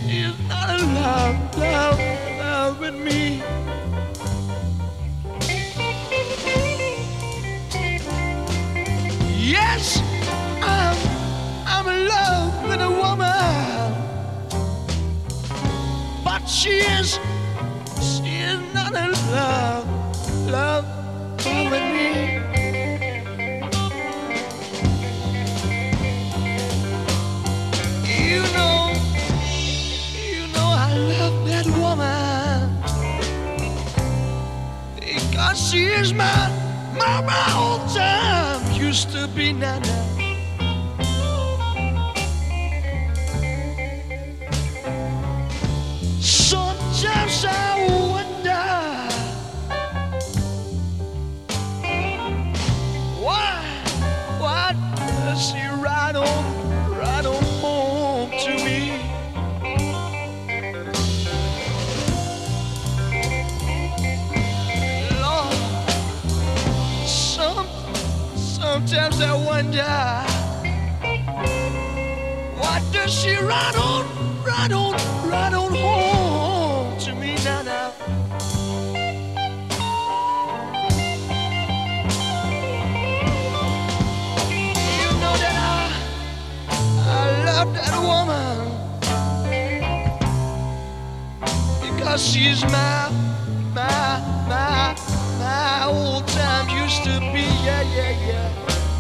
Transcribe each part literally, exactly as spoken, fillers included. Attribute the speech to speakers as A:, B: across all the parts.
A: she's not in love, love, love with me. Yes, I'm, I'm in love with a woman, but she is, she is not in love, love, love with me. You know, you know I love that woman because she is my, my, my old time used to be Nana. Sometimes I wonder why, why does she ride on, ride on home to me? Lord, some, sometimes I wonder why does she ride on, ride on, ride on home to me now, now? You know that I, I love that woman because she's my, my, my, my old time used to be, yeah, yeah, yeah.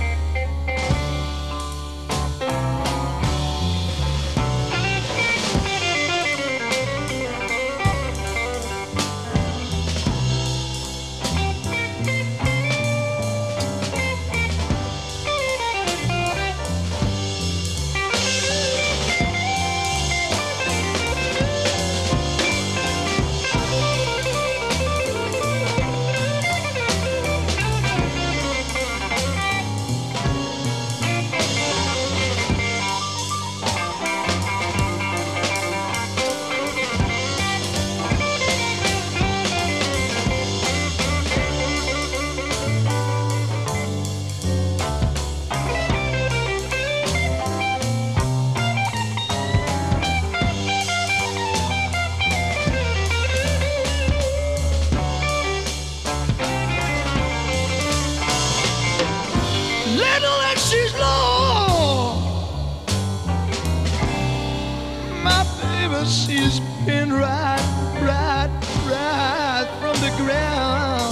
A: She's been right, right, right from the ground.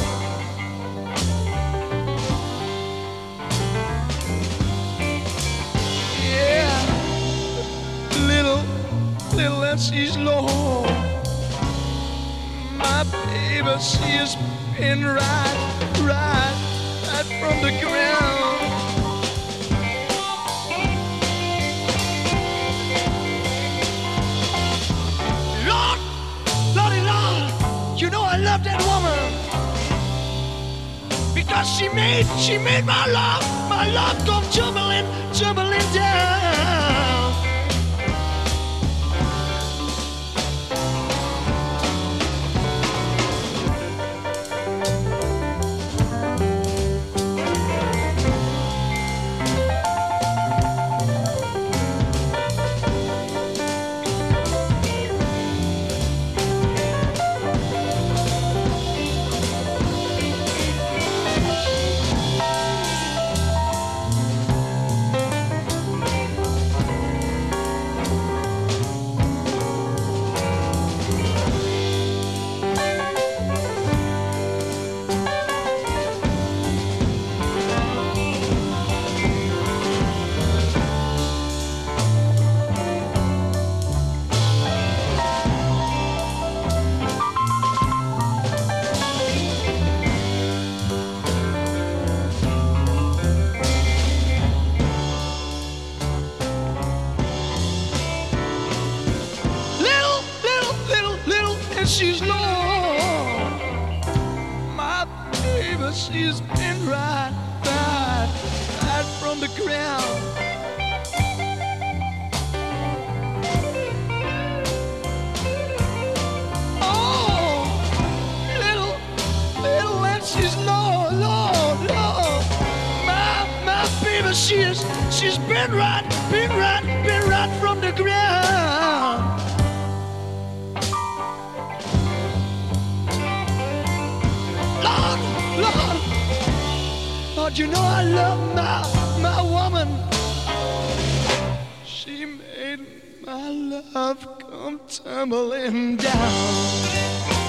A: Yeah, little, little and she's low. My baby, she has been right, right, right from the ground. You know I love that woman because she made, she made my love, my love come tumbling, tumbling down. She's low, my baby, she's been right, right, right from the ground. Oh, little, little, and she's low, low, low. My, my baby, she is, she's been right, been right, been right from the ground. But you know I love my, my woman. She made my love come tumbling down.